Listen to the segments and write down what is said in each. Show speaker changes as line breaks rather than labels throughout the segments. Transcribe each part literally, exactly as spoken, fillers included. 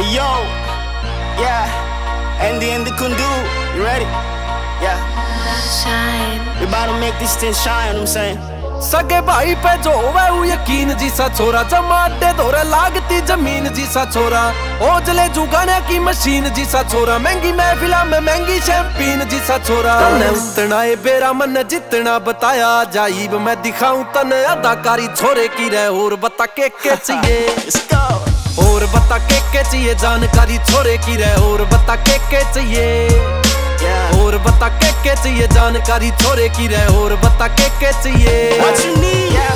Yo, yeah, Andy and the Kundu, you ready? Yeah,
shine.
we about to make this thing shine, I'm saying.
सगे भाई पे जो होवे वो यकीन जीसा छोरा, जमाटे दौरे लागती जमीन जीसा छोरा, ओजले जुगाने की मशीन जीसा छोरा, महंगी महफिला में महंगी शैंपेन जीसा छोरा। तने उतना है बेरा मन जितना बताया जाइब मैं दिखाऊं तने अदाकारी छोरे की रहे। और बता के के चाहिए,
Let's go.
और बता के के चाहिए जानकारी छोरे की रहे। और बता के के चाहिए,
Yeah,
और बता के के चाहिए जानकारी छोरे की रहे। और बता के के चाहिए
what you need? Yeah.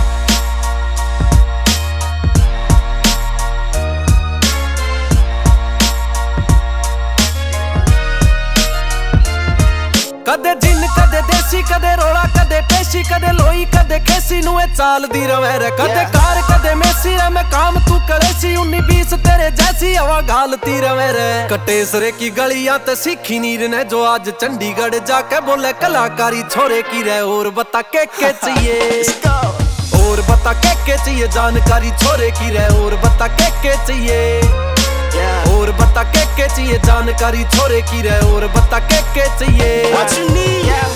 कदे जिन कदे देसी कदे रोड़ा कदे पेशी कदे लोई कदे खेसी नुए चाल दी रवे रे। कदे कार कदे मेसी रे मैं काम तू करेसी, उन्नी बीस तेरे जैसी हवा घालती रवे रे। कटेसरे की गलियां ते सीखी नीर ने जो आज चंडीगढ़ जाके बोले कलाकारी छोरे की रहे। और बता के के चाहिए,
Let's go.
और बता के के चाहिए जानकारी छोरे की रहे। और बता के के चाहिए,
Yeah,
और बता के के चाहिए जानकारी छोरे की रहे। और बता के के चाहिए
what you need? Yeah.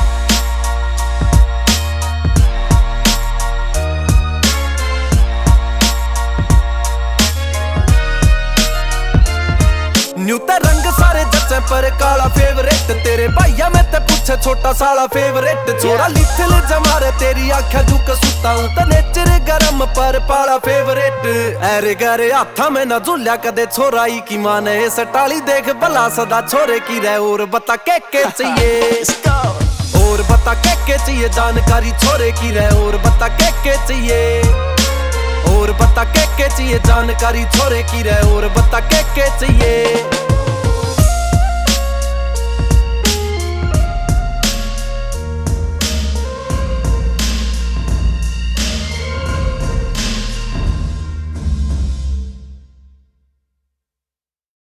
न्यू ते रंग सारे जच्चे पर काला फेवरेट तेरे भैया मैं ते पूछे छोटा साला फेवरेट छोरा लिथल जमारे तेरी आँखें झुक सुता हूं ते नेचर गरम पर पाला फेवरेट। अरे गरे हाथा में ना झूल्या कदे छोराई की माने सटाली देख भला सदा छोरे की रहे। और बता के के चाहिए,
Let's go.
और बता के के चाहिए जानकारी छोरे की रहे। और बता के के चाहिए, और बता के के चाहिए जानकारी छोरे की रहे। और बता के के चाहिए।